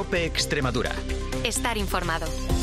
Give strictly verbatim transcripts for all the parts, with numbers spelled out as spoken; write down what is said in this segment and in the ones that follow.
COPE Extremadura. Estar informado.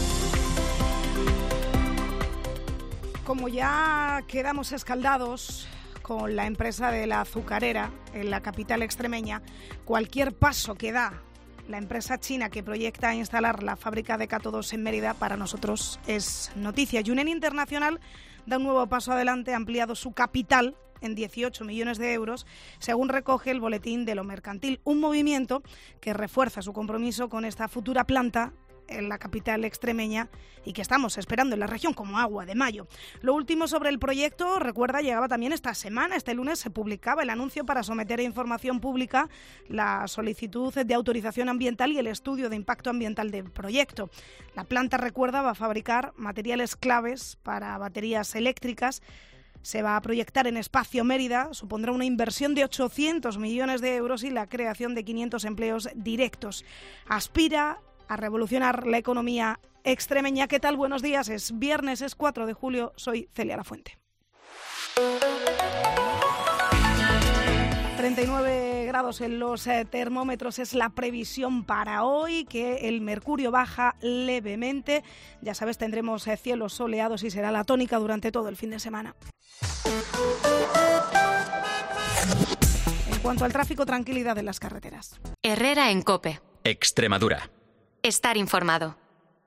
Como ya quedamos escaldados con la empresa de la azucarera en la capital extremeña, cualquier paso que da la empresa china que proyecta instalar la fábrica de cátodos en Mérida para nosotros es noticia. Yunen Internacional da un nuevo paso adelante, ha ampliado su capital en dieciocho millones de euros, según recoge el Boletín de lo Mercantil. Un movimiento que refuerza su compromiso con esta futura planta en la capital extremeña y que estamos esperando en la región como agua de mayo. Lo último sobre el proyecto, recuerda, llegaba también esta semana. Este lunes se publicaba el anuncio para someter a información pública la solicitud de autorización ambiental y el estudio de impacto ambiental del proyecto. La planta, recuerda, va a fabricar materiales claves para baterías eléctricas. Se va a proyectar en Espacio Mérida, supondrá una inversión de ochocientos millones de euros y la creación de quinientos empleos directos. Aspira a revolucionar la economía extremeña. ¿Qué tal? Buenos días. Es viernes, es cuatro de julio. Soy Celia Lafuente. treinta y nueve grados en los eh, termómetros es la previsión para hoy, que el mercurio baja levemente. Ya sabes, tendremos eh, cielos soleados y será la tónica durante todo el fin de semana. En cuanto al tráfico, tranquilidad en las carreteras. Herrera en COPE. Extremadura. Estar informado.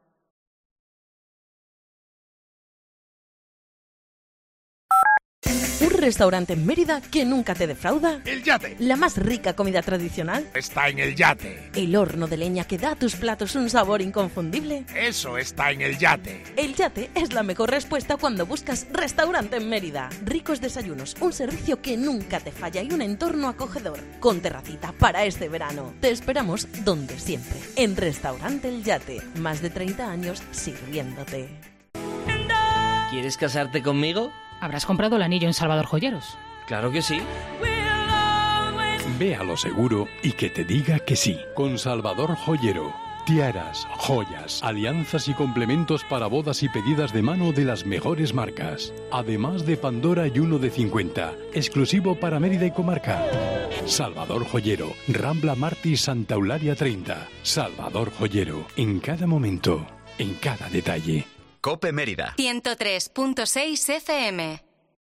Un restaurante en Mérida que nunca te defrauda. El Yate. La más rica comida tradicional Está en el Yate. El horno de leña que da a tus platos un sabor inconfundible. Eso está en el Yate. El Yate es la mejor respuesta cuando buscas restaurante en Mérida. Ricos desayunos, un servicio que nunca te falla y un entorno acogedor. Con terracita para este verano. Te esperamos donde siempre. En Restaurante El Yate. Más de treinta años sirviéndote. ¿Quieres casarte conmigo? ¿Habrás comprado el anillo en Salvador Joyeros? Claro que sí. Ve a lo seguro y que te diga que sí. Con Salvador Joyero. Tiaras, joyas, alianzas y complementos para bodas y pedidas de mano de las mejores marcas. Además de Pandora y uno de cincuenta. Exclusivo para Mérida y comarca. Salvador Joyero. Rambla Martí, Santa Eulalia treinta. Salvador Joyero. En cada momento, en cada detalle. COPE Mérida. ciento tres punto seis F M.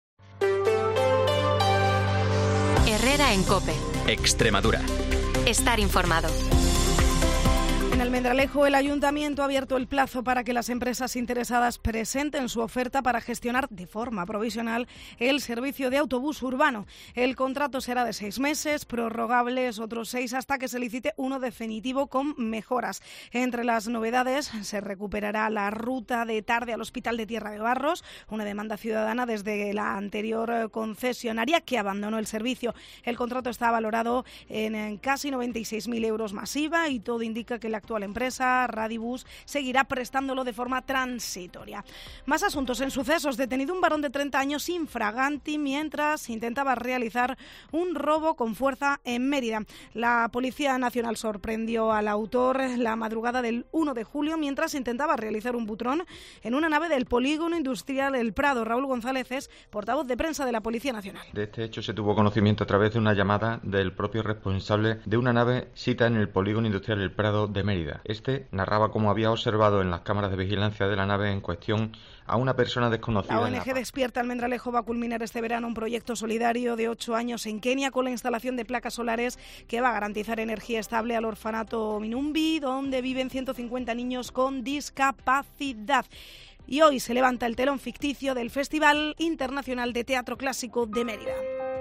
Herrera en COPE. Extremadura. Estar informado. En Almendralejo, el Ayuntamiento ha abierto el plazo para que las empresas interesadas presenten su oferta para gestionar de forma provisional el servicio de autobús urbano. El contrato será de seis meses, prorrogables otros seis hasta que se licite uno definitivo con mejoras. Entre las novedades se recuperará la ruta de tarde al Hospital de Tierra de Barros, una demanda ciudadana desde la anterior concesionaria que abandonó el servicio. El contrato está valorado en casi noventa y seis mil euros más I V A y todo indica que la actual empresa, Radibus, seguirá prestándolo de forma transitoria. Más asuntos en sucesos. Detenido un varón de treinta años infraganti mientras intentaba realizar un robo con fuerza en Mérida. La Policía Nacional sorprendió al autor la madrugada del uno de julio mientras intentaba realizar un butrón en una nave del Polígono Industrial El Prado. Raúl González es portavoz de prensa de la Policía Nacional. De este hecho se tuvo conocimiento a través de una llamada del propio responsable de una nave sita en el Polígono Industrial El Prado de Mérida. Este narraba cómo había observado en las cámaras de vigilancia de la nave en cuestión a una persona desconocida. La O N G Despierta Almendralejo va a culminar este verano un proyecto solidario de ocho años en Kenia con la instalación de placas solares que va a garantizar energía estable al orfanato Minumbi, donde viven ciento cincuenta niños con discapacidad. Y hoy se levanta el telón ficticio del Festival Internacional de Teatro Clásico de Mérida.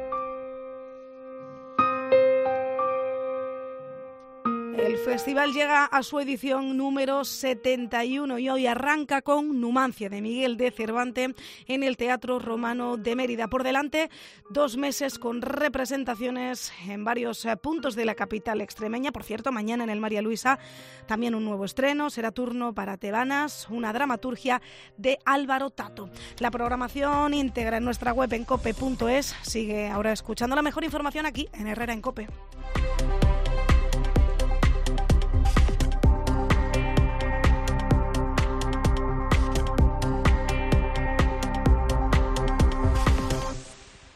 El festival llega a su edición número setenta y uno y hoy arranca con Numancia de Miguel de Cervantes en el Teatro Romano de Mérida. Por delante, dos meses con representaciones en varios puntos de la capital extremeña. Por cierto, mañana en el María Luisa también un nuevo estreno. Será turno para Tebanas, una dramaturgia de Álvaro Tato. La programación íntegra en nuestra web en cope punto es. Sigue ahora escuchando la mejor información aquí en Herrera en COPE.